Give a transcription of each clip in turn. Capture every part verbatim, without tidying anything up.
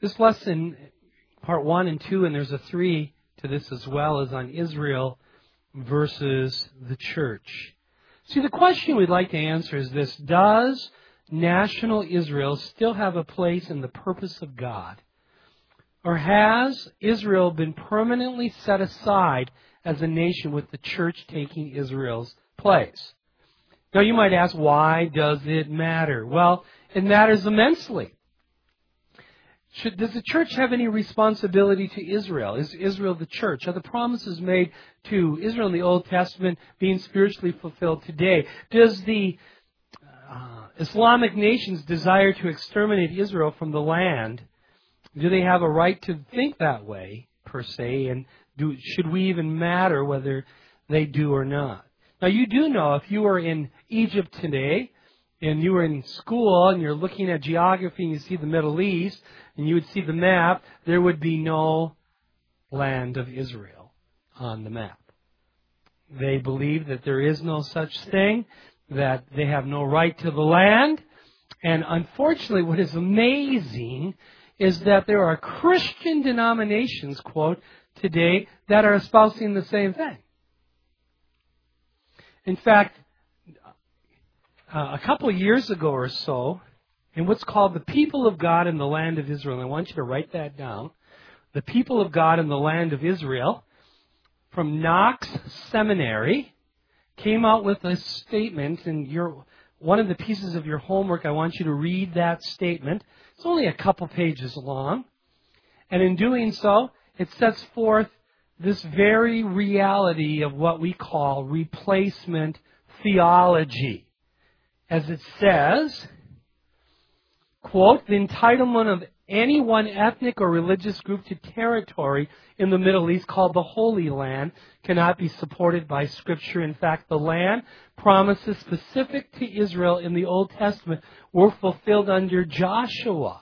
This lesson, part one and two, and there's a three to this as well, is on Israel versus the church. See, the question we'd like to answer is this: does national Israel still have a place in the purpose of God? Or has Israel been permanently set aside as a nation with the church taking Israel's place? Now you might ask, why does it matter? Well, it matters immensely. Should, does the church have any responsibility to Israel? Is Israel the church? Are the promises made to Israel in the Old Testament being spiritually fulfilled today? Does the uh, Islamic nations desire to exterminate Israel from the land? Do they have a right to think that way, per se? And do, should we even matter whether they do or not? Now, you do know, if you were in Egypt today, and you were in school, and you're looking at geography, and you see the Middle East, and you would see the map, there would be no land of Israel on the map. They believe that there is no such thing, that they have no right to the land. And unfortunately, what is amazing is that there are Christian denominations, quote, today that are espousing the same thing. In fact, uh, a couple of years ago or so, in what's called the people of God in the land of Israel, and I want you to write that down, the people of God in the land of Israel, from Knox Seminary, came out with a statement, and your, one of the pieces of your homework, I want you to read that statement. It's only a couple pages long. And in doing so, it sets forth this very reality of what we call replacement theology. As it says, quote, the entitlement of any one ethnic or religious group to territory in the Middle East called the Holy Land cannot be supported by Scripture. In fact, the land promises specific to Israel in the Old Testament were fulfilled under Joshua.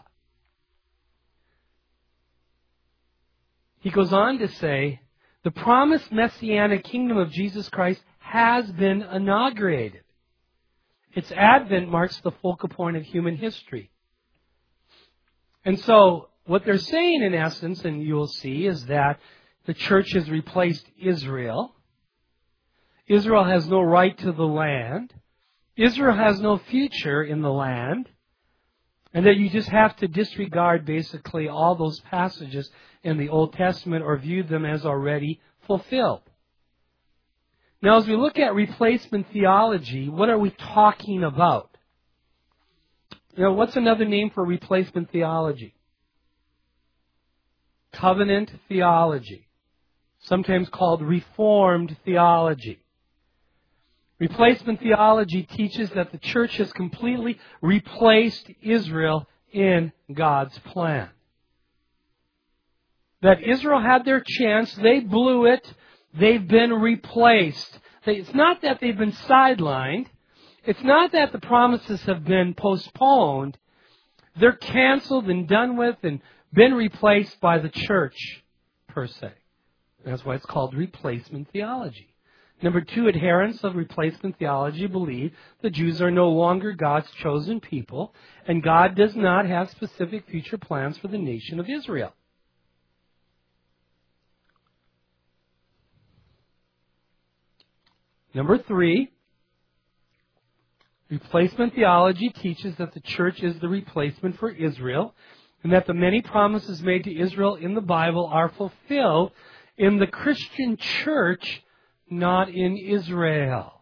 He goes on to say, the promised messianic kingdom of Jesus Christ has been inaugurated. Its advent marks the focal point of human history. And so, what they're saying in essence, and you'll see, is that the church has replaced Israel. Israel has no right to the land. Israel has no future in the land. And that you just have to disregard basically all those passages in the Old Testament or view them as already fulfilled. Now, as we look at replacement theology, what are we talking about? You know, what's another name for replacement theology? Covenant theology, sometimes called Reformed theology. Replacement theology teaches that the church has completely replaced Israel in God's plan. That Israel had their chance, they blew it, they've been replaced. It's not that they've been sidelined. It's not that the promises have been postponed. They're canceled and done with and been replaced by the church, per se. That's why it's called replacement theology. Number two, adherents of replacement theology believe the Jews are no longer God's chosen people, and God does not have specific future plans for the nation of Israel. Number three, replacement theology teaches that the church is the replacement for Israel, and that the many promises made to Israel in the Bible are fulfilled in the Christian church, not in Israel.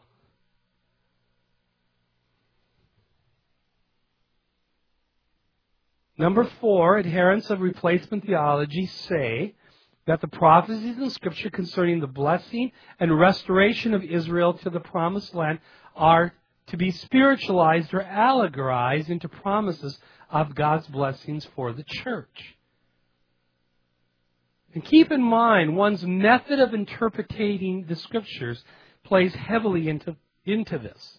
Number four, adherents of replacement theology say that the prophecies in Scripture concerning the blessing and restoration of Israel to the promised land are to be spiritualized or allegorized into promises of God's blessings for the church. And keep in mind, one's method of interpreting the Scriptures plays heavily into, into this.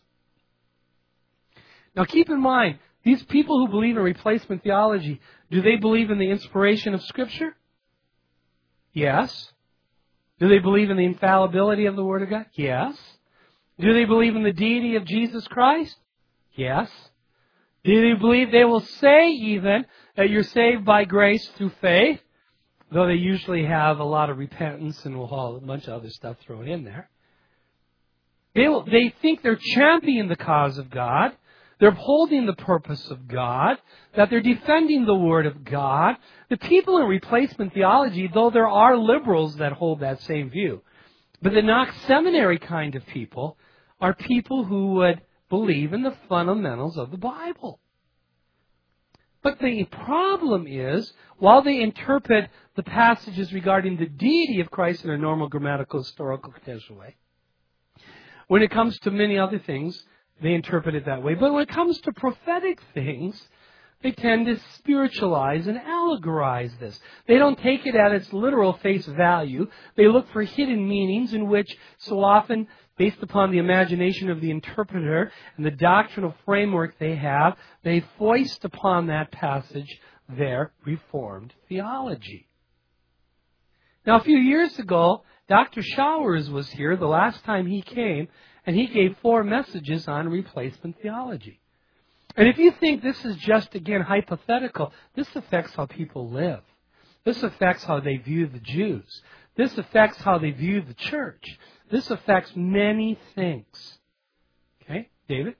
Now keep in mind, these people who believe in replacement theology, do they believe in the inspiration of Scripture? Yes. Do they believe in the infallibility of the Word of God? Yes. Do they believe in the deity of Jesus Christ? Yes. Do they believe they will say even that you're saved by grace through faith? Though they usually have a lot of repentance and will have a bunch of other stuff thrown in there. They, will, they think they're championing the cause of God. They're upholding the purpose of God. That they're defending the Word of God. The people in replacement theology, though there are liberals that hold that same view, but the Knox Seminary kind of people are people who would believe in the fundamentals of the Bible. But the problem is, while they interpret the passages regarding the deity of Christ in a normal grammatical, historical, contextual way, when it comes to many other things, they interpret it that way. But when it comes to prophetic things, they tend to spiritualize and allegorize this. They don't take it at its literal face value. They look for hidden meanings in which, so often, based upon the imagination of the interpreter and the doctrinal framework they have, they foist upon that passage their Reformed theology. Now, a few years ago, Doctor Showers was here the last time he came, and he gave four messages on replacement theology. And if you think this is just, again, hypothetical, this affects how people live. This affects how they view the Jews. This affects how they view the church. This affects many things. Okay, David?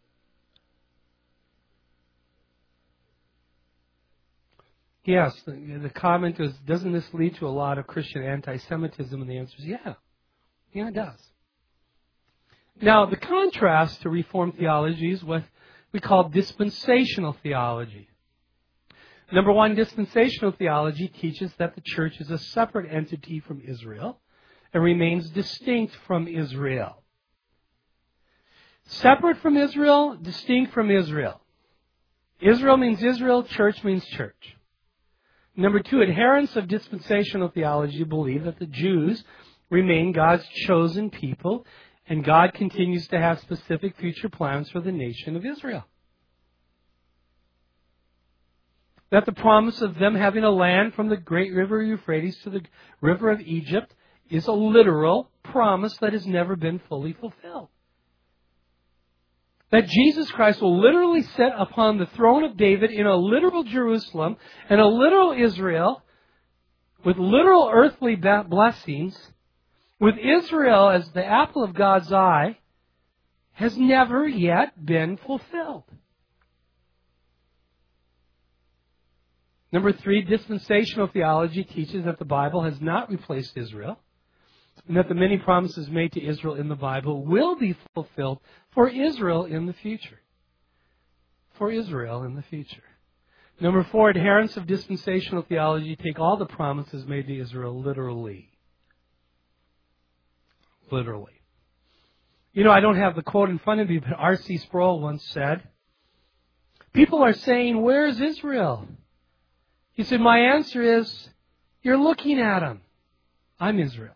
Yes, the, the comment is, doesn't this lead to a lot of Christian anti-Semitism? And the answer is, yeah. Yeah, it does. Now, the contrast to Reformed theology is what we call dispensational theology. Number one, dispensational theology teaches that the church is a separate entity from Israel and remains distinct from Israel. Separate from Israel, distinct from Israel. Israel means Israel, church means church. Number two, adherents of dispensational theology believe that the Jews remain God's chosen people and God continues to have specific future plans for the nation of Israel. That the promise of them having a land from the great river Euphrates to the river of Egypt is a literal promise that has never been fully fulfilled. That Jesus Christ will literally sit upon the throne of David in a literal Jerusalem and a literal Israel with literal earthly blessings, with Israel as the apple of God's eye, has never yet been fulfilled. Number three, dispensational theology teaches that the Bible has not replaced Israel, and that the many promises made to Israel in the Bible will be fulfilled for Israel in the future. For Israel in the future. Number four, adherents of dispensational theology take all the promises made to Israel literally. Literally. You know, I don't have the quote in front of me, but R C Sproul once said, people are saying, where's Israel? He said, my answer is, you're looking at him. I'm Israel.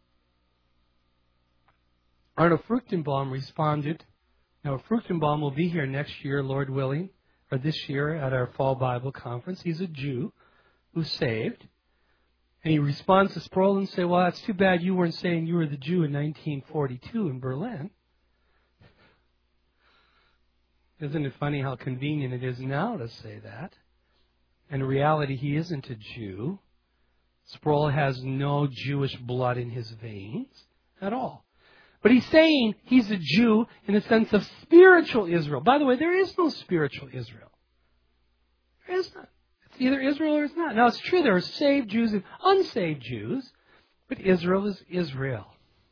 Arno Fruchtenbaum responded. Now, Fruchtenbaum will be here next year, Lord willing, or this year at our Fall Bible Conference. He's a Jew who's saved. And he responds to Sproul and says, well, that's too bad you weren't saying you were the Jew in nineteen forty-two in Berlin. Isn't it funny how convenient it is now to say that? And in reality, he isn't a Jew. Sproul has no Jewish blood in his veins at all. But he's saying he's a Jew in the sense of spiritual Israel. By the way, there is no spiritual Israel. There is none. It's either Israel or it's not. Now, it's true there are saved Jews and unsaved Jews, but Israel is Israel.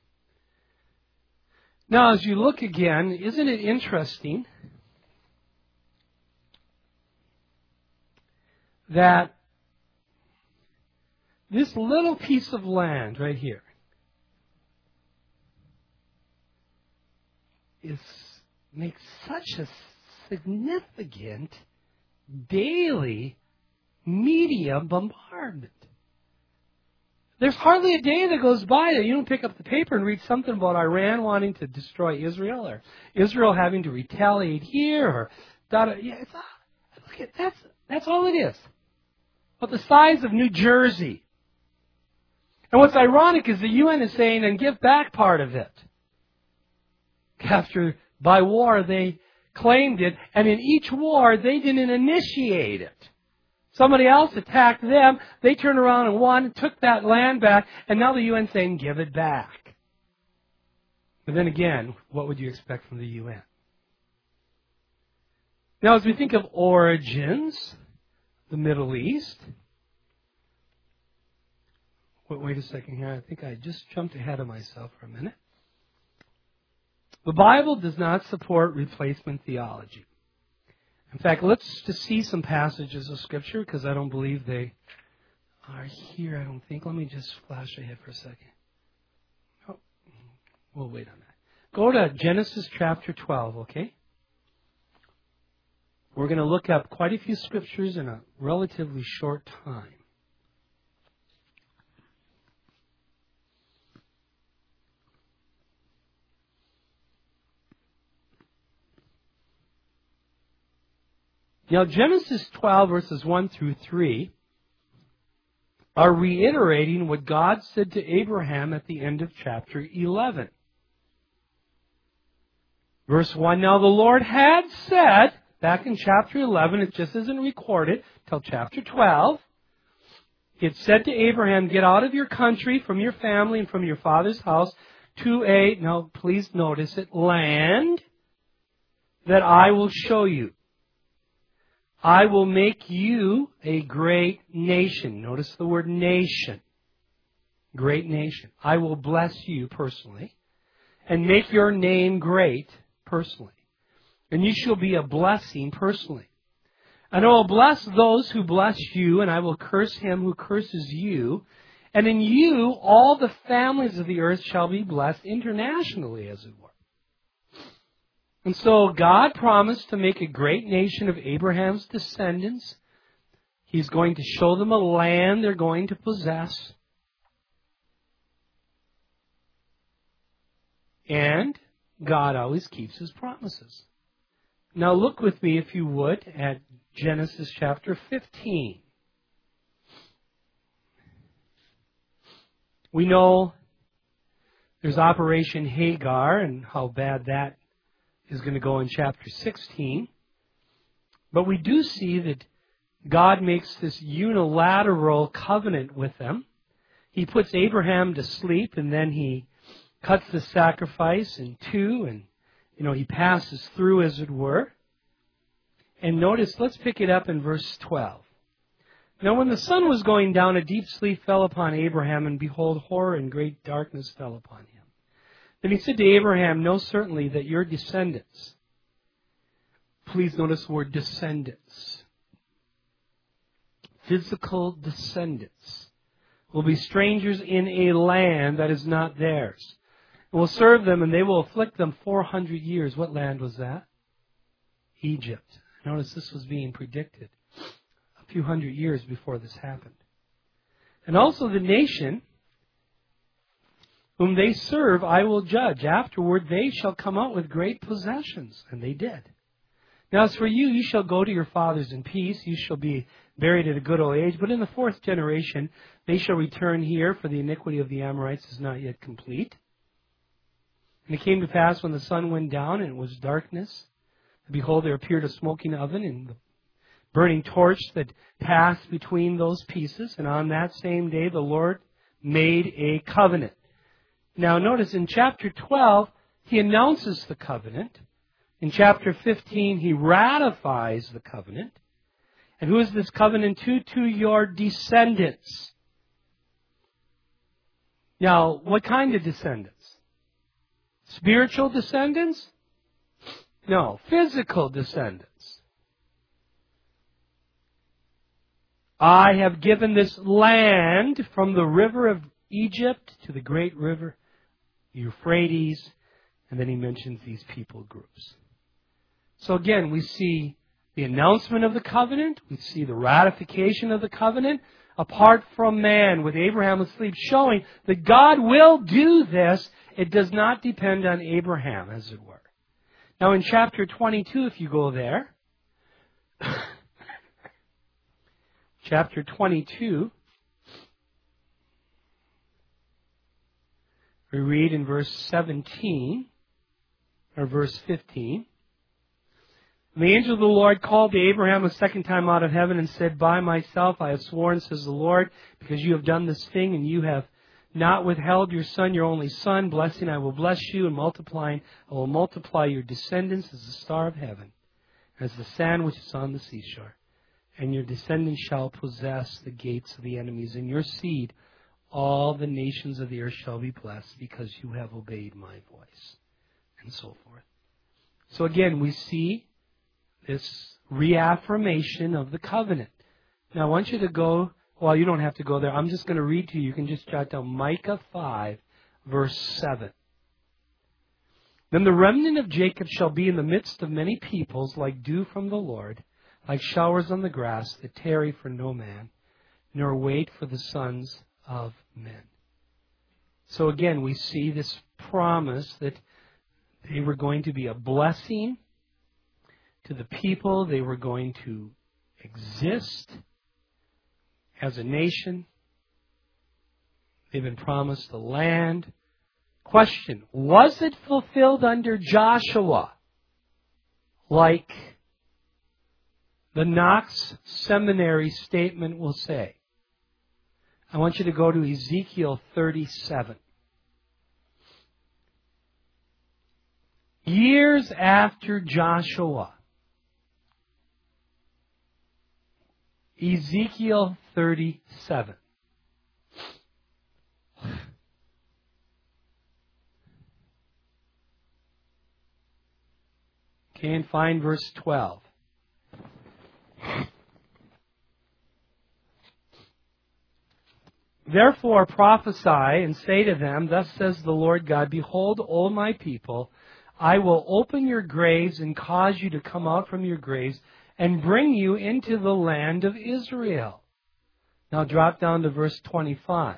Now, as you look again, isn't it interesting that this little piece of land right here is makes such a significant daily media bombardment. There's hardly a day that goes by that you don't pick up the paper and read something about Iran wanting to destroy Israel, or Israel having to retaliate here, or da, da, yeah, it's, look at that's that's all it is. But the size of New Jersey. And what's ironic is the U N is saying, and give back part of it. After, by war, they claimed it, and in each war, they didn't initiate it. Somebody else attacked them, they turned around and won, took that land back, and now the U N saying, give it back. But then again, what would you expect from the U N? Now, as we think of origins, the Middle East. Wait, wait a second here. I think I just jumped ahead of myself for a minute. The Bible does not support replacement theology. In fact, let's just see some passages of Scripture, because I don't believe they are here, I don't think. Let me just flash ahead for a second. Oh, we'll wait on that. Go to Genesis chapter twelve, okay? We're going to look up quite a few Scriptures in a relatively short time. Now, Genesis twelve, verses one through three, are reiterating what God said to Abraham at the end of chapter eleven. Verse one, now the Lord had said, back in chapter eleven, it just isn't recorded till chapter twelve, it said to Abraham, get out of your country, from your family, and from your father's house, to a, now please notice it, land that I will show you. I will make you a great nation. Notice the word nation. Great nation. I will bless you personally and make your name great personally. And you shall be a blessing personally. And I will bless those who bless you, and I will curse him who curses you. And in you all the families of the earth shall be blessed internationally, as it were. And so God promised to make a great nation of Abraham's descendants. He's going to show them a land they're going to possess. And God always keeps His promises. Now look with me, if you would, at Genesis chapter fifteen. We know there's Operation Hagar and how bad that is going to go in chapter sixteen. But we do see that God makes this unilateral covenant with them. He puts Abraham to sleep, and then He cuts the sacrifice in two, and you know He passes through, as it were. And notice, let's pick it up in verse twelve. Now when the sun was going down, a deep sleep fell upon Abraham, and behold, horror and great darkness fell upon him. Then he said to Abraham, know certainly that your descendants, please notice the word descendants, physical descendants, will be strangers in a land that is not theirs, and will serve them, and they will afflict them four hundred years. What land was that? Egypt. Notice this was being predicted a few hundred years before this happened. And also the nation whom they serve I will judge. Afterward they shall come out with great possessions. And they did. Now as for you, you shall go to your fathers in peace. You shall be buried at a good old age. But in the fourth generation they shall return here, for the iniquity of the Amorites is not yet complete. And it came to pass when the sun went down and it was darkness, behold, there appeared a smoking oven and the burning torch that passed between those pieces. And on that same day the Lord made a covenant. Now notice in chapter twelve, He announces the covenant. In chapter fifteen, He ratifies the covenant. And who is this covenant to? To your descendants. Now, what kind of descendants? Spiritual descendants? No, physical descendants. I have given this land from the river of Egypt to the great river Euphrates, and then He mentions these people groups. So again, we see the announcement of the covenant, we see the ratification of the covenant, apart from man, with Abraham asleep, showing that God will do this. It does not depend on Abraham, as it were. Now in chapter twenty-two, if you go there, chapter twenty-two, we read in verse seventeen, or verse fifteen, And the angel of the Lord called to Abraham a second time out of heaven and said, By myself I have sworn, says the Lord, because you have done this thing and you have not withheld your son, your only son. Blessing, I will bless you, and multiplying, I will multiply your descendants as the star of heaven, as the sand which is on the seashore. And your descendants shall possess the gates of the enemies. In your seed all the nations of the earth shall be blessed, because you have obeyed my voice. And so forth. So again, we see this reaffirmation of the covenant. Now I want you to go, well, you don't have to go there. I'm just going to read to you. You can just jot down Micah five, verse seven. Then the remnant of Jacob shall be in the midst of many peoples, like dew from the Lord, like showers on the grass, that tarry for no man, nor wait for the sons of men. So again, we see this promise that they were going to be a blessing to the people. They were going to exist as a nation. They've been promised the land. Question, was it fulfilled under Joshua? Like the Knox Seminary statement will say. I want you to go to Ezekiel thirty-seven. Years after Joshua, Ezekiel thirty-seven. Okay, and find verse twelve. Therefore prophesy and say to them, Thus says the Lord God, Behold, O my people, I will open your graves and cause you to come out from your graves and bring you into the land of Israel. Now drop down to verse twenty-five.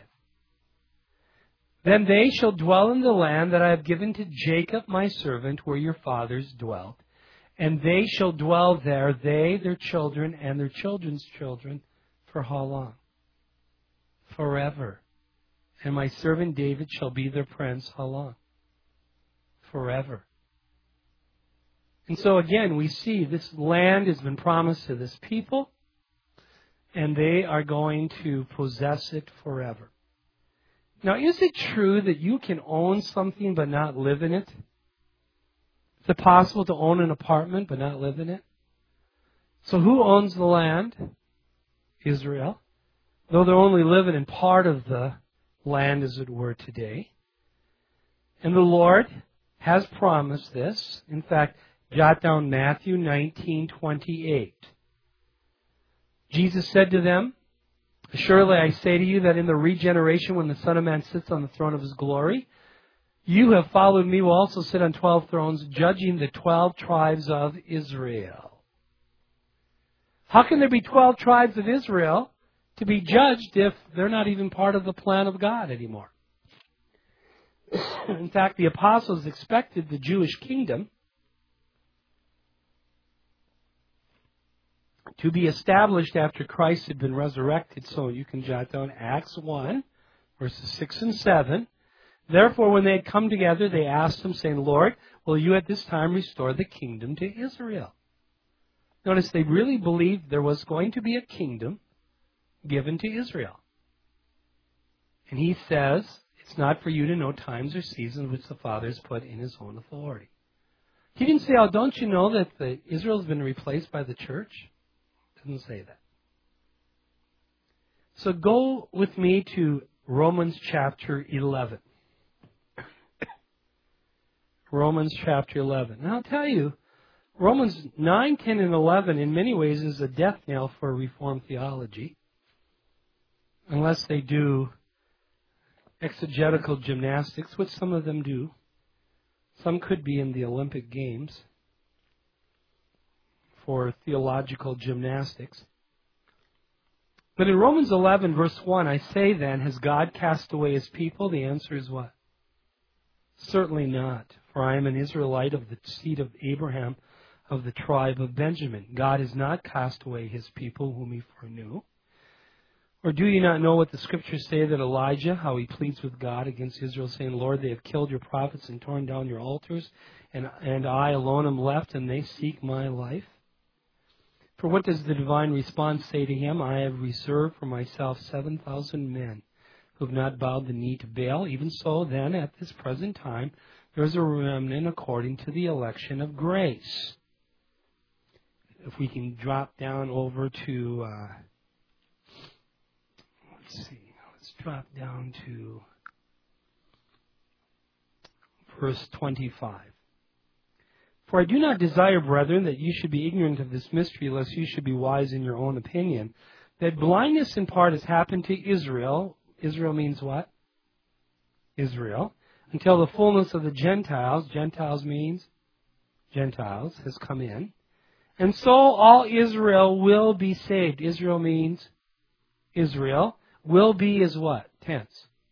Then they shall dwell in the land that I have given to Jacob my servant, where your fathers dwelt. And they shall dwell there, they, their children, and their children's children, for how long? Forever. And my servant David shall be their prince, how long? Forever. And so again, we see this land has been promised to this people, and they are going to possess it forever. Now, is it true that you can own something but not live in it? Is it possible to own an apartment but not live in it? So who owns the land? Israel. Though they're only living in part of the land, as it were, today. And the Lord has promised this. In fact, jot down Matthew nineteen twenty-eight. Jesus said to them, Surely I say to you that in the regeneration, when the Son of Man sits on the throne of His glory, you have followed me, will also sit on twelve thrones, judging the twelve tribes of Israel. How can there be twelve tribes of Israel to be judged if they're not even part of the plan of God anymore? In fact, the apostles expected the Jewish kingdom to be established after Christ had been resurrected. So you can jot down Acts one, verses six and seven. Therefore, when they had come together, they asked Him, saying, Lord, will you at this time restore the kingdom to Israel? Notice they really believed there was going to be a kingdom given to Israel. And He says, it's not for you to know times or seasons which the Father has put in His own authority. He didn't say, oh, don't you know that the, Israel has been replaced by the church? It doesn't say that. So go with me to Romans chapter eleven. Romans chapter eleven. And I'll tell you, Romans nine, ten, and eleven in many ways is a death knell for Reformed theology. Unless they do exegetical gymnastics, which some of them do. Some could be in the Olympic Games for theological gymnastics. But in Romans eleven, verse one, I say then, has God cast away His people? The answer is what? Certainly not. For I am an Israelite of the seed of Abraham, of the tribe of Benjamin. God has not cast away His people whom He foreknew. Or do you not know what the Scriptures say that Elijah, how he pleads with God against Israel, saying, Lord, they have killed your prophets and torn down your altars, and, and I alone am left, and they seek my life? For what does the divine response say to him? I have reserved for myself seven thousand men who have not bowed the knee to Baal. Even so, then, at this present time, there is a remnant according to the election of grace. If we can drop down over to... Uh, Let's see. Let's drop down to verse twenty-five. For I do not desire, brethren, that you should be ignorant of this mystery, lest you should be wise in your own opinion, that blindness in part has happened to Israel. Israel means what? Israel. Until the fullness of the Gentiles, Gentiles means Gentiles, has come in. And so all Israel will be saved. Israel means Israel. Will be is what? Tense.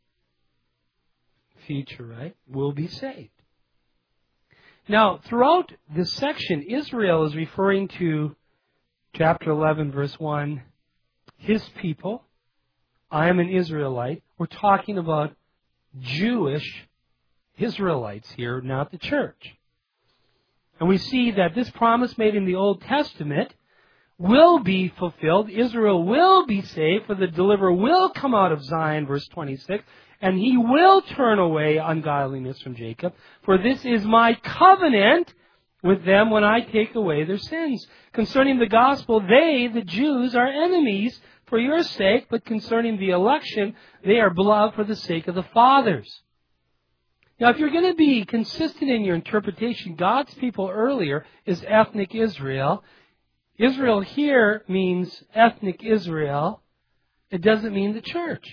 Future, right? Will be saved. Now, throughout this section, Israel is referring to chapter eleven, verse one, his people. I am an Israelite. We're talking about Jewish Israelites here, not the church. And we see that this promise made in the Old Testament will be fulfilled. Israel will be saved, for the deliverer will come out of Zion, verse twenty-six, and he will turn away ungodliness from Jacob. For this is my covenant with them when I take away their sins. Concerning the gospel, they, the Jews, are enemies for your sake, but concerning the election, they are beloved for the sake of the fathers. Now, if you're going to be consistent in your interpretation, God's people earlier is ethnic Israel. Israel here means ethnic Israel. It doesn't mean the church.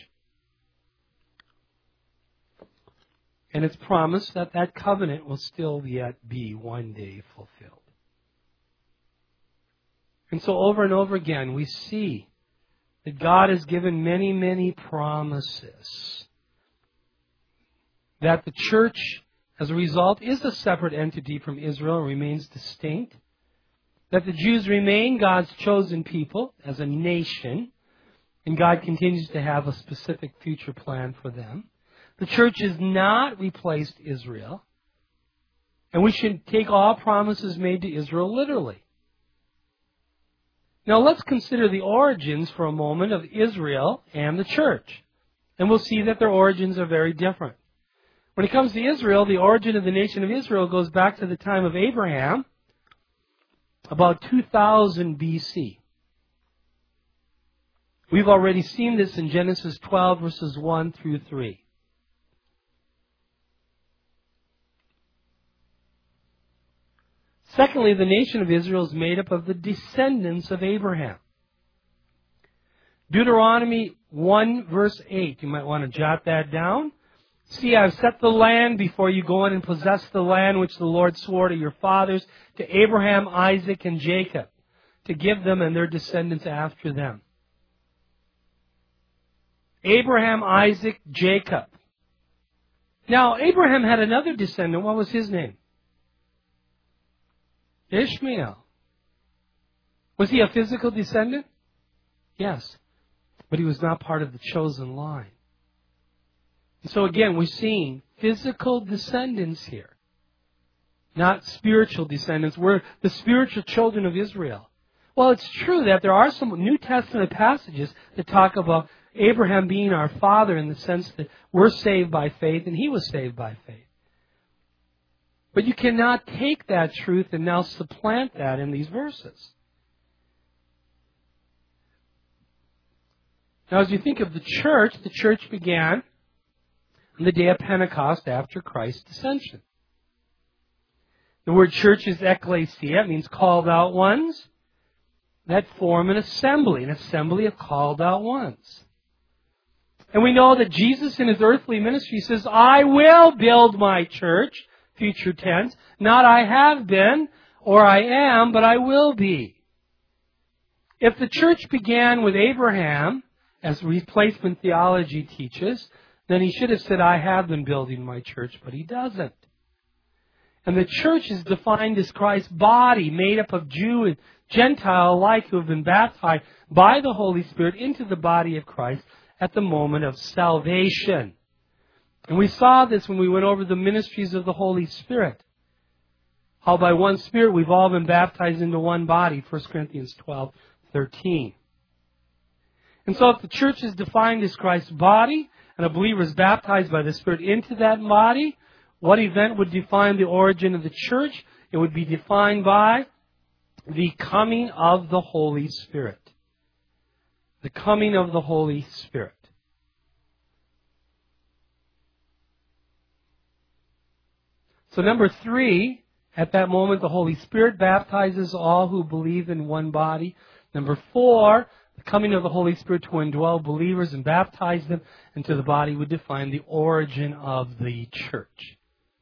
And it's promised that that covenant will still yet be one day fulfilled. And so over and over again, we see that God has given many, many promises. That the church, as a result, is a separate entity from Israel and remains distinct. That the Jews remain God's chosen people as a nation, and God continues to have a specific future plan for them. The church has not replaced Israel, and we should take all promises made to Israel literally. Now let's consider the origins for a moment of Israel and the church, and we'll see that their origins are very different. When it comes to Israel, the origin of the nation of Israel goes back to the time of Abraham, about two thousand B C. We've already seen this in Genesis twelve, verses one through three. Secondly, the nation of Israel is made up of the descendants of Abraham. Deuteronomy one, verse eight. You might want to jot that down. See, I've set the land before you go in and possess the land which the Lord swore to your fathers, to Abraham, Isaac, and Jacob, to give them and their descendants after them. Abraham, Isaac, Jacob. Now, Abraham had another descendant. What was his name? Ishmael. Was he a physical descendant? Yes. But he was not part of the chosen line. So again, we're seeing physical descendants here, not spiritual descendants. We're the spiritual children of Israel. Well, it's true that there are some New Testament passages that talk about Abraham being our father in the sense that we're saved by faith and he was saved by faith. But you cannot take that truth and now supplant that in these verses. Now, as you think of the church, the church began on the day of Pentecost after Christ's ascension. The word church is ekklesia. It means called out ones that form an assembly, an assembly of called out ones. And we know that Jesus in His earthly ministry says, I will build my church, future tense, not I have been or I am, but I will be. If the church began with Abraham, as replacement theology teaches, then he should have said, I have been building my church, but he doesn't. And the church is defined as Christ's body, made up of Jew and Gentile alike who have been baptized by the Holy Spirit into the body of Christ at the moment of salvation. And we saw this when we went over the ministries of the Holy Spirit. How by one Spirit we've all been baptized into one body, First Corinthians twelve thirteen. And so if the church is defined as Christ's body, and a believer is baptized by the Spirit into that body, what event would define the origin of the church? It would be defined by the coming of the Holy Spirit. The coming of the Holy Spirit. So number three, at that moment the Holy Spirit baptizes all who believe in one body. Number four, the coming of the Holy Spirit to indwell believers and baptize them into the body would define the origin of the church.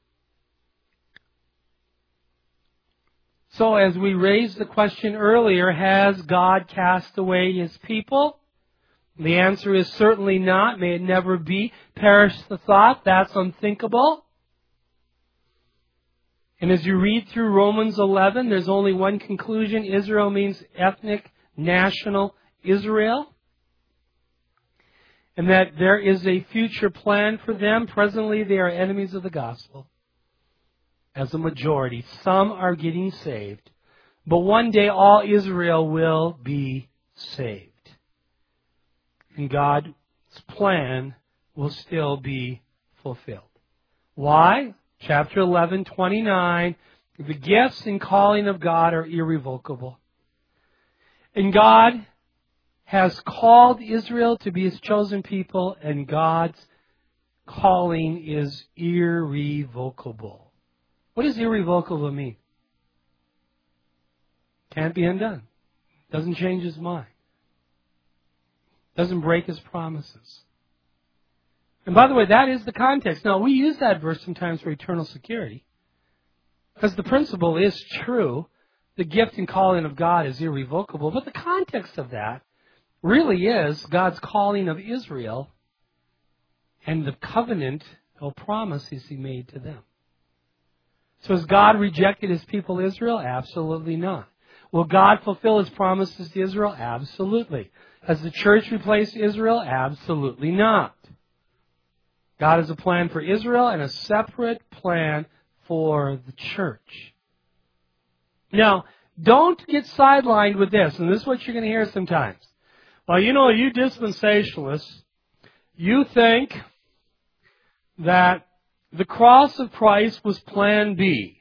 So as we raised the question earlier, has God cast away His people? The answer is certainly not. May it never be. Perish the thought. That's unthinkable. And as you read through Romans eleven, there's only one conclusion. Israel means ethnic, national Israel. And that there is a future plan for them. Presently, they are enemies of the gospel. As a majority. Some are getting saved. But one day all Israel will be saved. And God's plan will still be fulfilled. Why? Chapter eleven, twenty-nine. The gifts and calling of God are irrevocable. And God has called Israel to be His chosen people, and God's calling is irrevocable. What does irrevocable mean? Can't be undone. Doesn't change His mind. Doesn't break His promises. And by the way, that is the context. Now, we use that verse sometimes for eternal security. Because the principle is true. The gift and calling of God is irrevocable. But the context of that really is God's calling of Israel and the covenant or promises He made to them. So has God rejected His people Israel? Absolutely not. Will God fulfill His promises to Israel? Absolutely. Has the church replaced Israel? Absolutely not. God has a plan for Israel and a separate plan for the church. Now, don't get sidelined with this, and this is what you're going to hear sometimes. Well, you know, you dispensationalists, you think that the cross of Christ was plan B.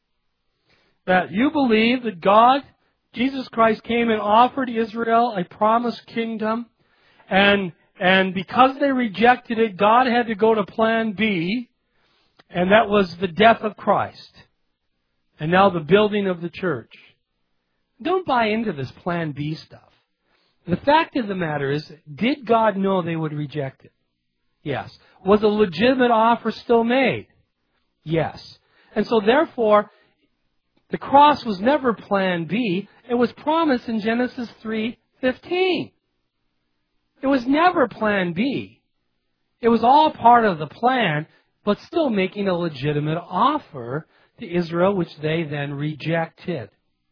That you believe that God, Jesus Christ, came and offered Israel a promised kingdom, and and because they rejected it, God had to go to plan B, and that was the death of Christ. And now the building of the church. Don't buy into this plan B stuff. The fact of the matter is, did God know they would reject it? Yes. Was a legitimate offer still made? Yes. And so therefore, the cross was never plan B. It was promised in Genesis three fifteen. It was never plan B. It was all part of the plan, but still making a legitimate offer to Israel, which they then rejected.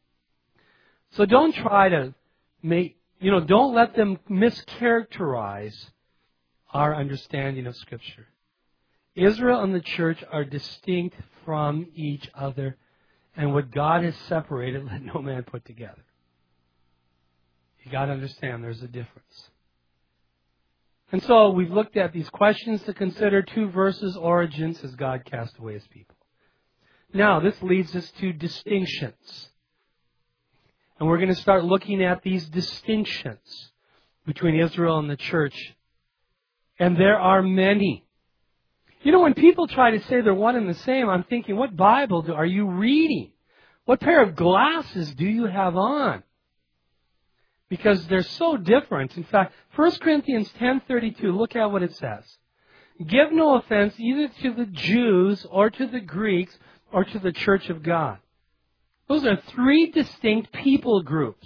So don't try to make, you know, don't let them mischaracterize our understanding of Scripture. Israel and the church are distinct from each other, and what God has separated, let no man put together. You got to understand there's a difference. And so we've looked at these questions to consider, two verses, origins, has God cast away His people. Now, this leads us to distinctions. And we're going to start looking at these distinctions between Israel and the church. And there are many. You know, when people try to say they're one and the same, I'm thinking, what Bible do, are you reading? What pair of glasses do you have on? Because they're so different. In fact, First Corinthians ten thirty-two, look at what it says. Give no offense either to the Jews or to the Greeks or to the church of God. Those are three distinct people groups.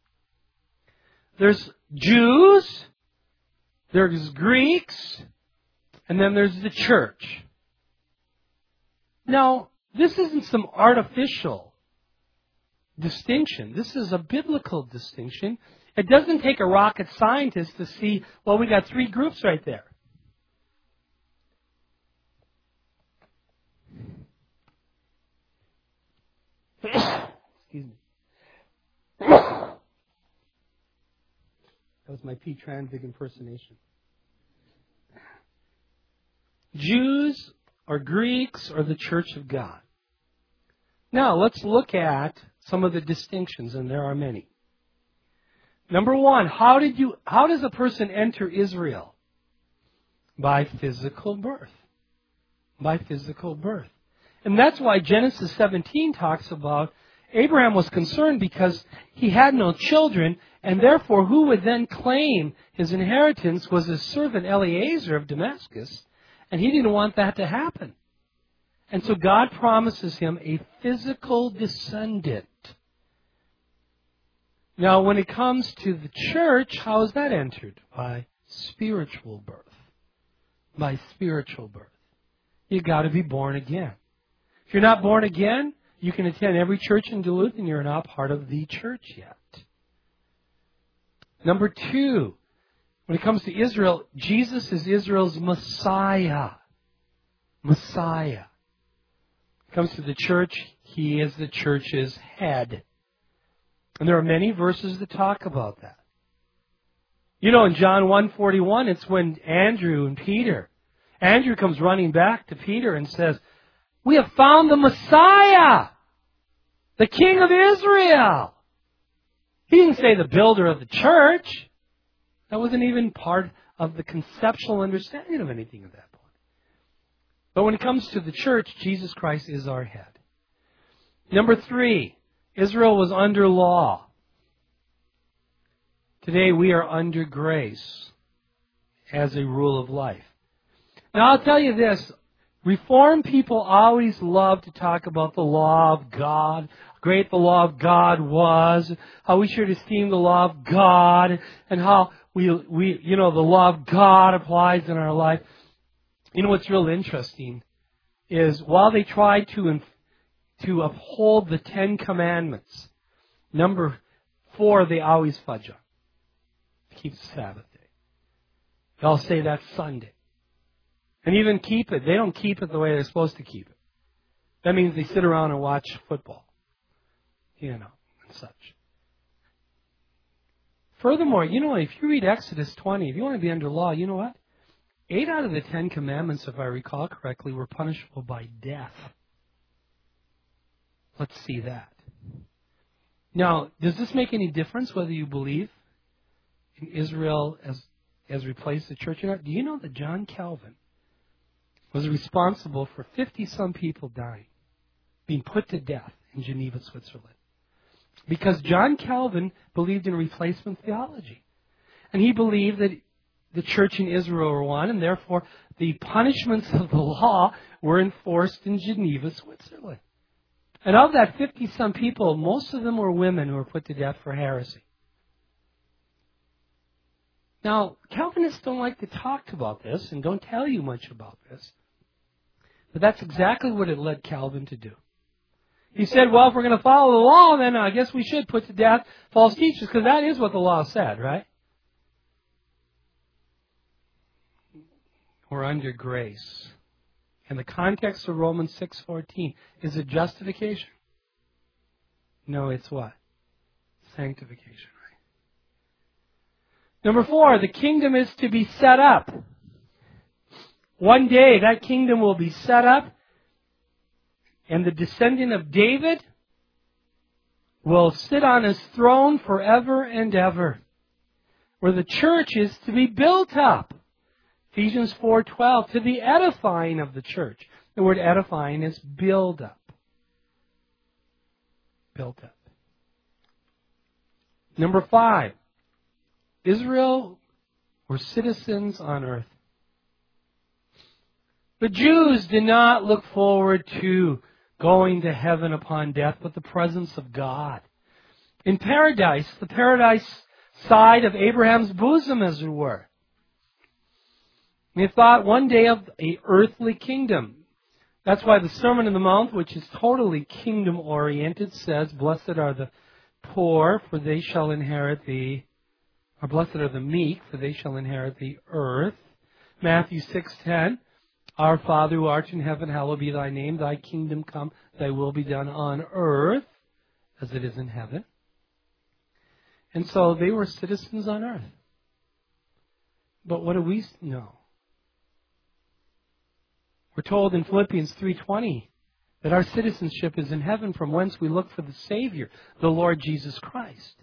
There's Jews, there's Greeks, and then there's the church. Now, This isn't some artificial distinction. This is a biblical distinction. It doesn't take a rocket scientist to see, well, we got three groups right there. Excuse me. That was my P. Tranvig impersonation. Jews or Greeks or the Church of God. Now, let's look at some of the distinctions, and there are many. Number one, how did you, how does a person enter Israel? By physical birth. By physical birth. And that's why Genesis seventeen talks about Abraham was concerned because he had no children, and therefore who would then claim his inheritance was his servant Eliezer of Damascus, and he didn't want that to happen. And so God promises him a physical descendant. Now, when it comes to the church, how is that entered? By spiritual birth. By spiritual birth. You've got to be born again. If you're not born again, you can attend every church in Duluth and you're not part of the church yet. Number two, when it comes to Israel, Jesus is Israel's Messiah. Messiah. When it comes to the church, He is the church's head. And there are many verses that talk about that. You know, in John one forty-one, it's when Andrew and Peter, Andrew comes running back to Peter and says, "We have found the Messiah, the King of Israel." He didn't say the builder of the church. That wasn't even part of the conceptual understanding of anything at that point. But when it comes to the church, Jesus Christ is our head. Number three, Israel was under law. Today we are under grace as a rule of life. Now I'll tell you this, Reformed people always love to talk about the law of God, how great the law of God was, how we should esteem the law of God, and how we, we, you know, the law of God applies in our life. You know what's real interesting is while they try to to uphold the Ten Commandments, number four they always fudge on. Keep the Sabbath day. They'll say that's Sunday. And even keep it. They don't keep it the way they're supposed to keep it. That means they sit around and watch football. You know, and such. Furthermore, you know, if you read Exodus twenty, if you want to be under law, you know what? Eight out of the Ten Commandments, if I recall correctly, were punishable by death. Let's see that. Now, does this make any difference whether you believe in Israel as, as replaced the church or not? Do you know that John Calvin was responsible for fifty-some people dying, being put to death in Geneva, Switzerland? Because John Calvin believed in replacement theology. And he believed that the church in Israel were one, and therefore the punishments of the law were enforced in Geneva, Switzerland. And of that fifty-some people, most of them were women who were put to death for heresy. Now, Calvinists don't like to talk about this and don't tell you much about this. But that's exactly what it led Calvin to do. He said, well, if we're going to follow the law, then I guess we should put to death false teachers, because that is what the law said, right? We're under grace. And the context of Romans six fourteen, is it justification? No, it's what? Sanctification, right? Number four, the kingdom is to be set up. One day that kingdom will be set up, and the descendant of David will sit on his throne forever and ever, where the church is to be built up. Ephesians four twelve, to the edifying of the church. The word edifying is build up. Built up. Number five, Israel were citizens on earth. The Jews did not look forward to going to heaven upon death, but the presence of God. In paradise, the paradise side of Abraham's bosom, as it were. They thought one day of an earthly kingdom. That's why the Sermon on the Mount, which is totally kingdom-oriented, says, "Blessed are the poor, for they shall inherit the..." Or "Blessed are the meek, for they shall inherit the earth." Matthew six ten, "Our Father who art in heaven, hallowed be thy name. Thy kingdom come, thy will be done on earth as it is in heaven." And so they were citizens on earth. But what do we know? We're told in Philippians three twenty that our citizenship is in heaven, from whence we look for the Savior, the Lord Jesus Christ.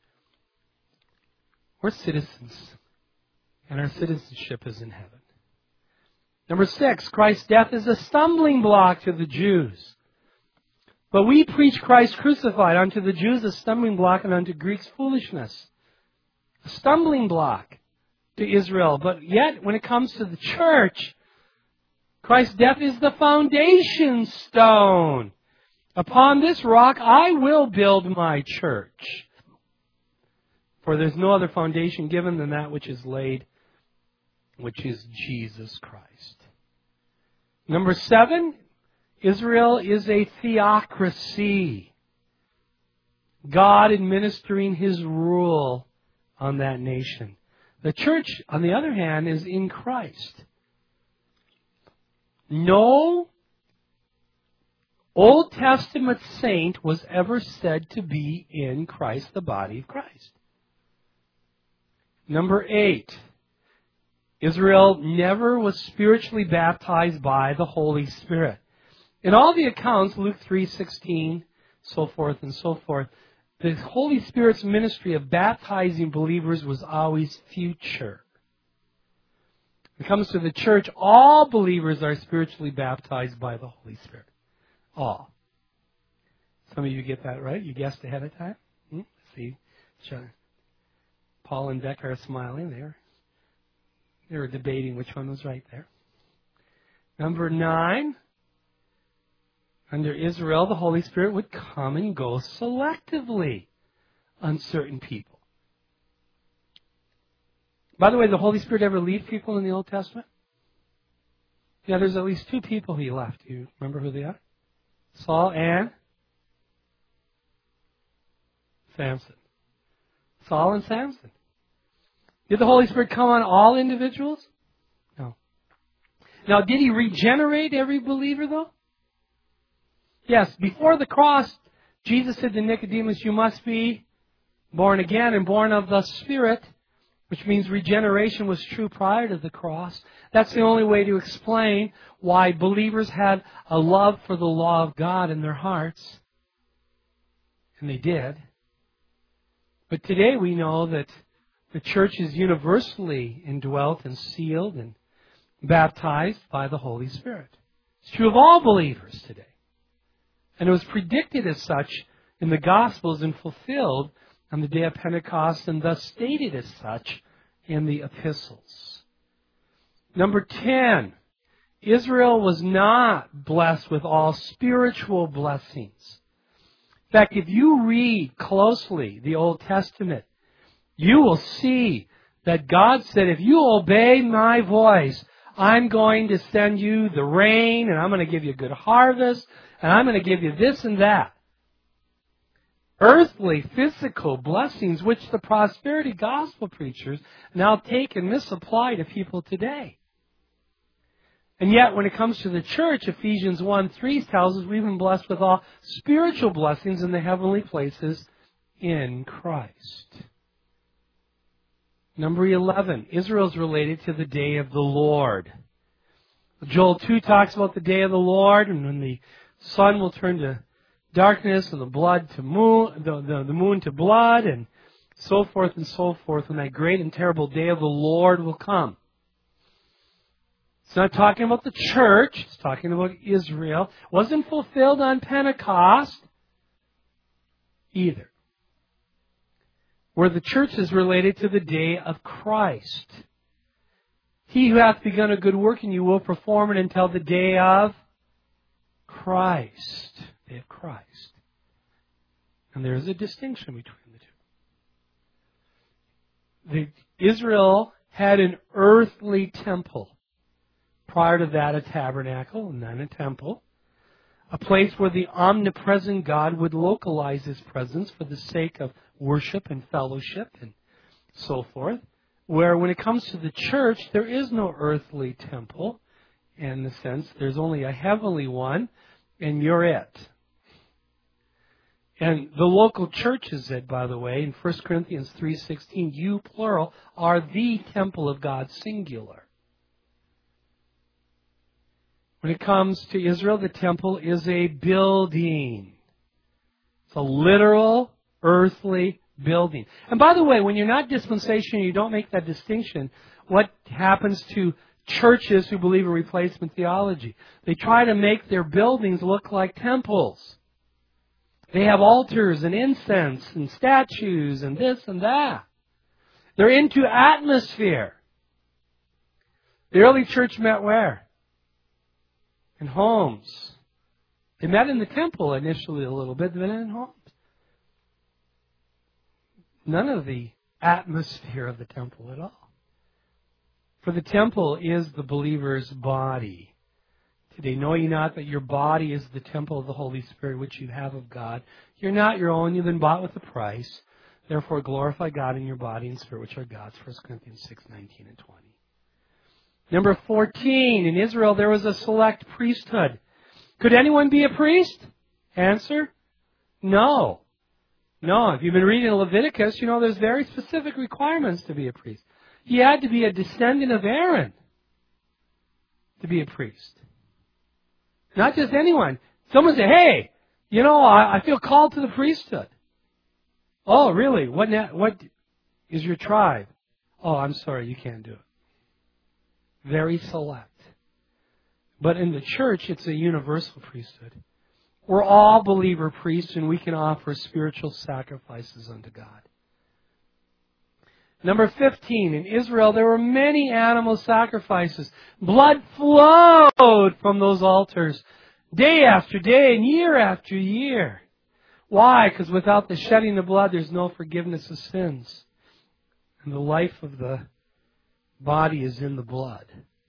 We're citizens, and our citizenship is in heaven. Number six, Christ's death is a stumbling block to the Jews. But we preach Christ crucified, unto the Jews a stumbling block, and unto Greeks foolishness. A stumbling block to Israel. But yet, when it comes to the church, Christ's death is the foundation stone. Upon this rock I will build my church. For there's no other foundation given than that which is laid, which is Jesus Christ. Number seven, Israel is a theocracy. God administering His rule on that nation. The church, on the other hand, is in Christ. No Old Testament saint was ever said to be in Christ, the body of Christ. Number eight, Israel never was spiritually baptized by the Holy Spirit. In all the accounts, Luke three sixteen, so forth and so forth, the Holy Spirit's ministry of baptizing believers was always future. When it comes to the church, all believers are spiritually baptized by the Holy Spirit. All. Some of you get that right? You guessed ahead of time? Hmm? See, Paul and Becca are smiling there. They were debating which one was right there. Number nine, under Israel, the Holy Spirit would come and go selectively on certain people. By the way, the Holy Spirit ever leave people in the Old Testament? Yeah, there's at least two people He left. Do you remember who they are? Saul and Samson. Saul and Samson. Did the Holy Spirit come on all individuals? No. Now, did He regenerate every believer, though? Yes. Before the cross, Jesus said to Nicodemus, "You must be born again and born of the Spirit," which means regeneration was true prior to the cross. That's the only way to explain why believers had a love for the law of God in their hearts. And they did. But today we know that the church is universally indwelt and sealed and baptized by the Holy Spirit. It's true of all believers today. And it was predicted as such in the Gospels and fulfilled on the day of Pentecost, and thus stated as such in the epistles. Number ten, Israel was not blessed with all spiritual blessings. In fact, if you read closely the Old Testament, you will see that God said, if you obey my voice, I'm going to send you the rain, and I'm going to give you a good harvest, and I'm going to give you this and that. Earthly, physical blessings which the prosperity gospel preachers now take and misapply to people today. And yet, when it comes to the church, Ephesians one three tells us we've been blessed with all spiritual blessings in the heavenly places in Christ. Number eleven, Israel is related to the day of the Lord. Joel two talks about the day of the Lord, and when the sun will turn to darkness and the blood to moon, the, the, the moon to blood, and so forth and so forth, when that great and terrible day of the Lord will come. It's not talking about the church. It's talking about Israel. It wasn't fulfilled on Pentecost either. Where the church is related to the day of Christ. He who hath begun a good work in you will perform it until the day of Christ. Day of Christ. And there is a distinction between the two. The, Israel had an earthly temple prior to that a tabernacle and then a temple. A place where the omnipresent God would localize His presence for the sake of worship and fellowship and so forth. Where when it comes to the church, there is no earthly temple. In the sense, there's only a heavenly one, and you're it. And the local church is it, by the way. In First Corinthians three sixteen, you, plural, are the temple of God, singular. When it comes to Israel, the temple is a building. It's a literal, earthly building. And by the way, when you're not dispensational, you don't make that distinction. What happens to churches who believe in replacement theology? They try to make their buildings look like temples. They have altars and incense and statues and this and that. They're into atmosphere. The early church met where? In homes. They met in the temple initially a little bit, but in homes. None of the atmosphere of the temple at all. For the temple is the believer's body. Today, know ye not that your body is the temple of the Holy Spirit, which you have of God. You're not your own, you've been bought with a price. Therefore, glorify God in your body and spirit, which are God's. First Corinthians six, nineteen and twenty. Number fourteen, in Israel there was a select priesthood. Could anyone be a priest? Answer, no. No, if you've been reading Leviticus, you know there's very specific requirements to be a priest. You had to be a descendant of Aaron to be a priest. Not just anyone. Someone say, hey, you know, I, I feel called to the priesthood. Oh, really? What, na- what is your tribe? Oh, I'm sorry, you can't do it. Very select. But in the church, it's a universal priesthood. We're all believer priests, and we can offer spiritual sacrifices unto God. Number fifteen, in Israel there were many animal sacrifices. Blood flowed from those altars day after day and year after year. Why? Because without the shedding of blood, there's no forgiveness of sins. And the life of the body is in the blood.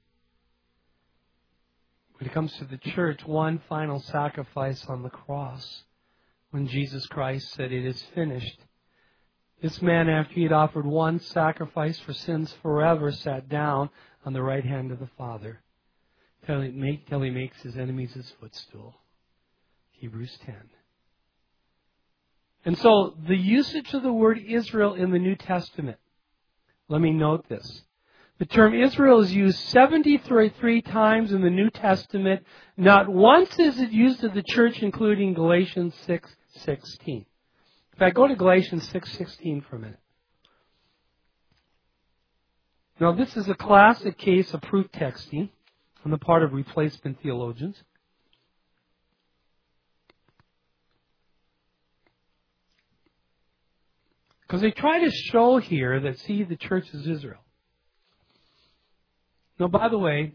When it comes to the church, one final sacrifice on the cross, when Jesus Christ said, it is finished. This man, after he had offered one sacrifice for sins forever, sat down on the right hand of the Father till he, make, till he makes his enemies his footstool. Hebrews ten. And so, the usage of the word Israel in the New Testament, let me note this. The term Israel is used seventy-three times in the New Testament. Not once is it used of the church, including Galatians six sixteen. In fact, go to Galatians six sixteen for a minute. Now, this is a classic case of proof texting on the part of replacement theologians. Because they try to show here that, see, the church is Israel. Now, by the way,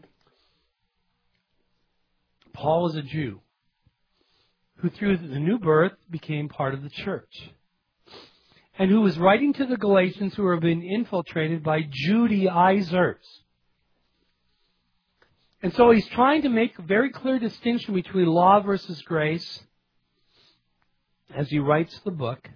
Paul was a Jew who through the new birth became part of the church, and who was writing to the Galatians who were being infiltrated by Judaizers. And so he's trying to make a very clear distinction between law versus grace as he writes the book.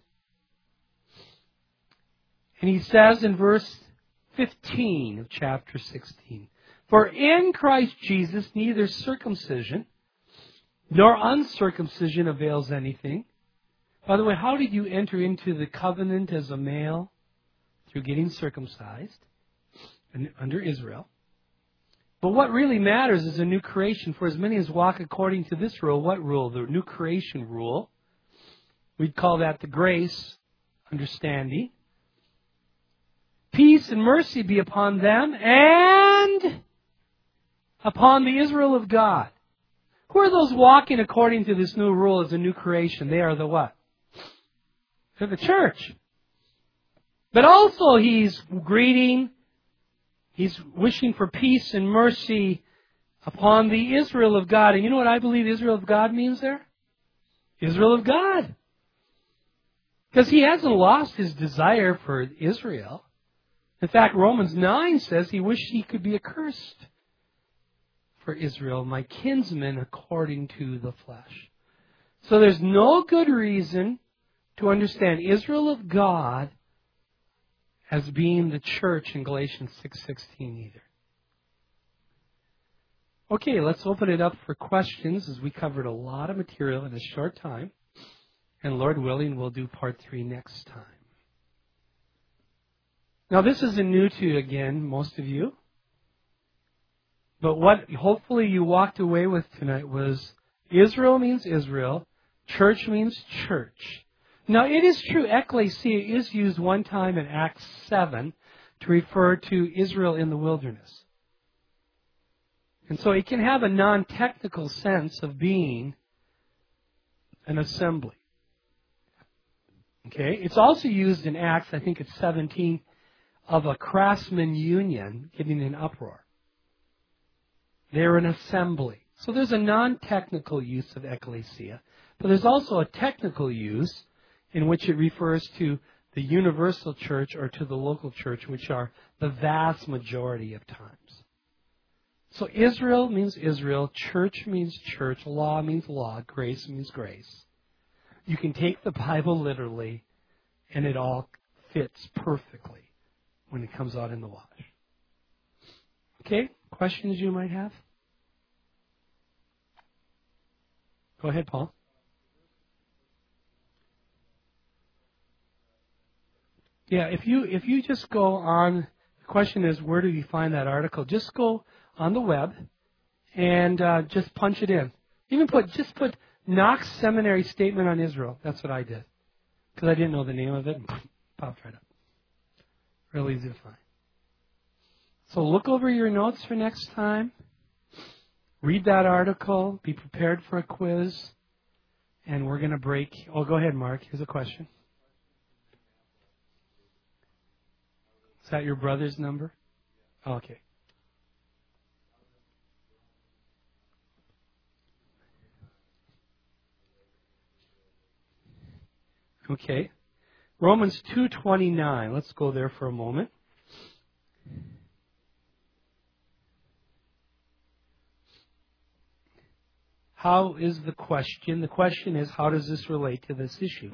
And he says in verse fifteen of chapter sixteen, for in Christ Jesus neither circumcision nor uncircumcision avails anything. By the way, how did you enter into the covenant as a male? Through getting circumcised under Israel. But what really matters is a new creation. For as many as walk according to this rule, what rule? The new creation rule. We'd call that the grace understanding. Peace and mercy be upon them and upon the Israel of God. Who are those walking according to this new rule as a new creation? They are the what? They're the church. But also he's greeting, he's wishing for peace and mercy upon the Israel of God. And you know what I believe Israel of God means there? Israel of God. Because he hasn't lost his desire for Israel. In fact, Romans nine says he wished he could be accursed for Israel, my kinsmen according to the flesh. So there's no good reason to understand Israel of God as being the church in Galatians six sixteen either. Okay, let's open it up for questions as we covered a lot of material in a short time. And Lord willing, we'll do part three next time. Now this isn't new to you again, most of you. But what hopefully you walked away with tonight was Israel means Israel, church means church. Now it is true, ecclesia is used one time in Acts seven to refer to Israel in the wilderness. And so it can have a non-technical sense of being an assembly. Okay? It's also used in Acts, I think it's seventeen, of a craftsman union getting in uproar. They're an assembly. So there's a non-technical use of ecclesia, but there's also a technical use in which it refers to the universal church or to the local church, which are the vast majority of times. So Israel means Israel, church means church, law means law, grace means grace. You can take the Bible literally, and it all fits perfectly when it comes out in the wash. Okay? Questions you might have? Go ahead, Paul. Yeah, if you if you just go on, the question is, where do you find that article? Just go on the web and uh, just punch it in. Even put just put Knox Seminary Statement on Israel. That's what I did because I didn't know the name of it. And popped right up. Real easy to find. So look over your notes for next time. Read that article. Be prepared for a quiz. And we're going to break. Oh, go ahead, Mark. Here's a question. Is that your brother's number? Oh, okay. Okay. Romans two twenty-nine. Let's go there for a moment. How is the question? The question is, how does this relate to this issue?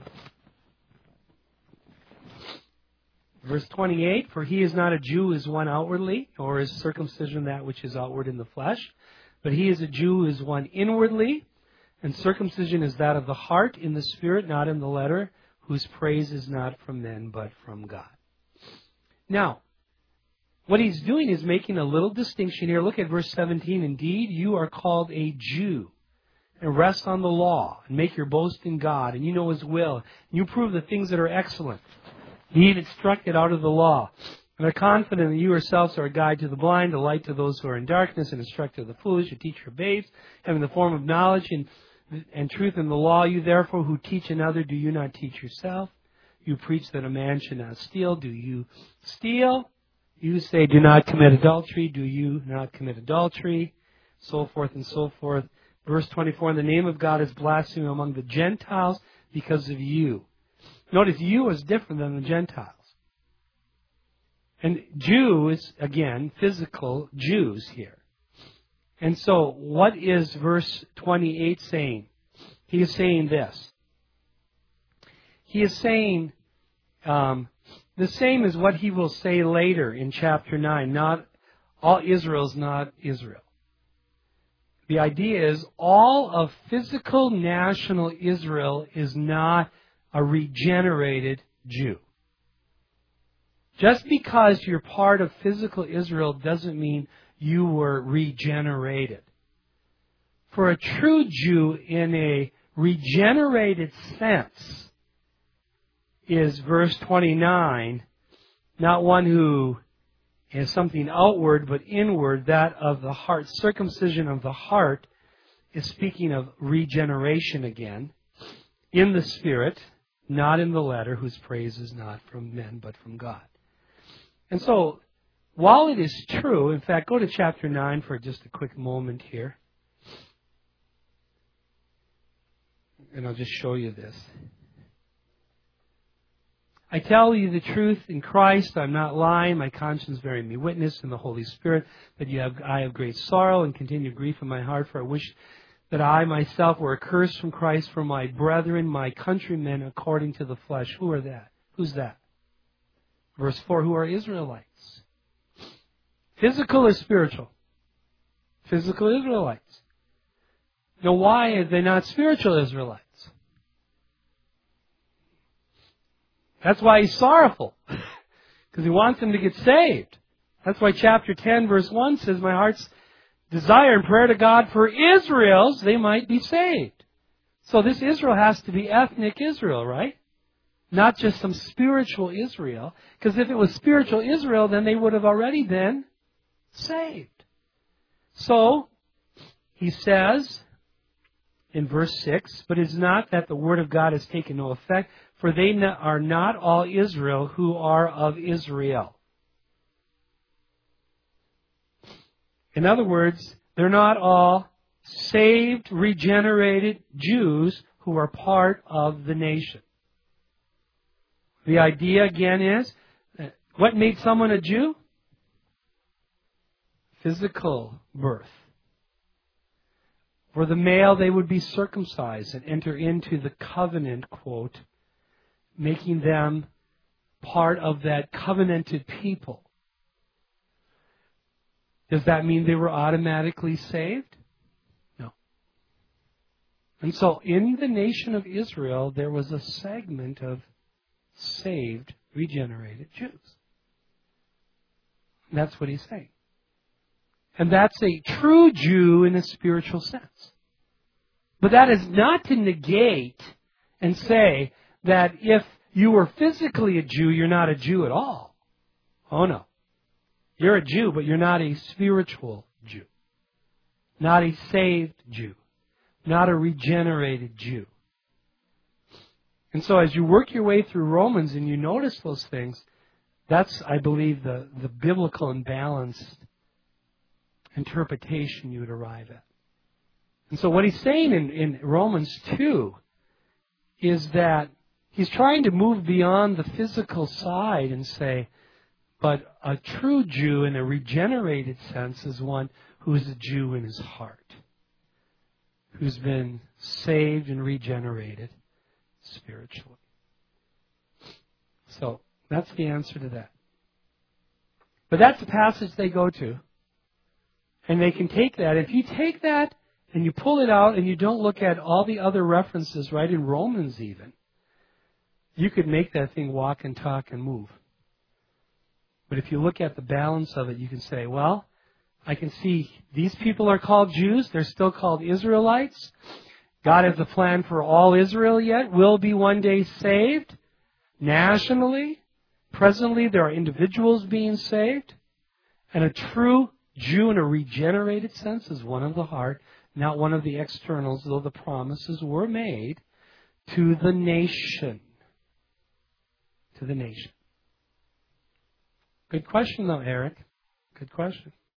Verse twenty-eight, for he is not a Jew as one outwardly, nor is circumcision that which is outward in the flesh, but he is a Jew as one inwardly, and circumcision is that of the heart in the spirit, not in the letter, whose praise is not from men, but from God. Now, what he's doing is making a little distinction here. Look at verse seventeen. Indeed, you are called a Jew, and rest on the law, and make your boast in God, and you know His will, and you prove the things that are excellent. Being instructed out of the law, and are confident that you yourselves are a guide to the blind, a light to those who are in darkness, and instructor of the foolish, a teacher of babes, having the form of knowledge and, and truth in the law. You therefore who teach another, do you not teach yourself? You preach that a man should not steal. Do you steal? You say, do not commit adultery. Do you not commit adultery? So forth and so forth. Verse twenty-four, in the name of God is blasphemed among the Gentiles because of you. Notice, you is different than the Gentiles. And Jews, again, physical Jews here. And so, what is verse twenty-eight saying? He is saying this. He is saying um, the same as what he will say later in chapter nine. Not all Israel is not Israel. The idea is all of physical national Israel is not a regenerated Jew. Just because you're part of physical Israel doesn't mean you were regenerated. For a true Jew in a regenerated sense is verse twenty-nine, not one who is something outward but inward, that of the heart. Circumcision of the heart is speaking of regeneration again, in the Spirit, not in the letter, whose praise is not from men but from God. And so, while it is true, in fact, go to chapter nine for just a quick moment here. And I'll just show you this. I tell you the truth in Christ, I'm not lying. My conscience bearing me witness in the Holy Spirit that you have, I have great sorrow and continued grief in my heart, for I wish that I myself were accursed from Christ for my brethren, my countrymen, according to the flesh. Who are that? Who's that? Verse four, who are Israelites? Physical or spiritual? Physical Israelites. Now why are they not spiritual Israelites? That's why he's sorrowful. Because he wants them to get saved. That's why chapter ten verse one says, my heart's desire and prayer to God for Israel's, they might be saved. So this Israel has to be ethnic Israel, right? Not just some spiritual Israel. Because if it was spiritual Israel, then they would have already been saved. So, he says in verse six, but it is not that the word of God has taken no effect, for they are not all Israel who are of Israel. In other words, they're not all saved, regenerated Jews who are part of the nation. The idea again is, what made someone a Jew? Physical birth. For the male, they would be circumcised and enter into the covenant, quote, making them part of that covenanted people. Does that mean they were automatically saved? No. And so in the nation of Israel, there was a segment of saved, regenerated Jews. And that's what he's saying. And that's a true Jew in a spiritual sense. But that is not to negate and say that if you were physically a Jew, you're not a Jew at all. Oh no. You're a Jew, but you're not a spiritual Jew. Not a saved Jew. Not a regenerated Jew. And so as you work your way through Romans and you notice those things, that's, I believe, the, the biblical and balanced interpretation you would arrive at. And so what he's saying in, in Romans two is that he's trying to move beyond the physical side and say, but a true Jew in a regenerated sense is one who is a Jew in his heart, who's been saved and regenerated spiritually. So that's the answer to that. But that's the passage they go to. And they can take that. If you take that and you pull it out and you don't look at all the other references, right, in Romans even, you could make that thing walk and talk and move. But if you look at the balance of it, you can say, well, I can see these people are called Jews. They're still called Israelites. God has a plan for all Israel yet. Will be one day saved nationally. Presently, there are individuals being saved. And a true Jew in a regenerated sense is one of the heart, not one of the externals, though the promises were made to the nation. To the nation. Good question, though, Eric. Good question.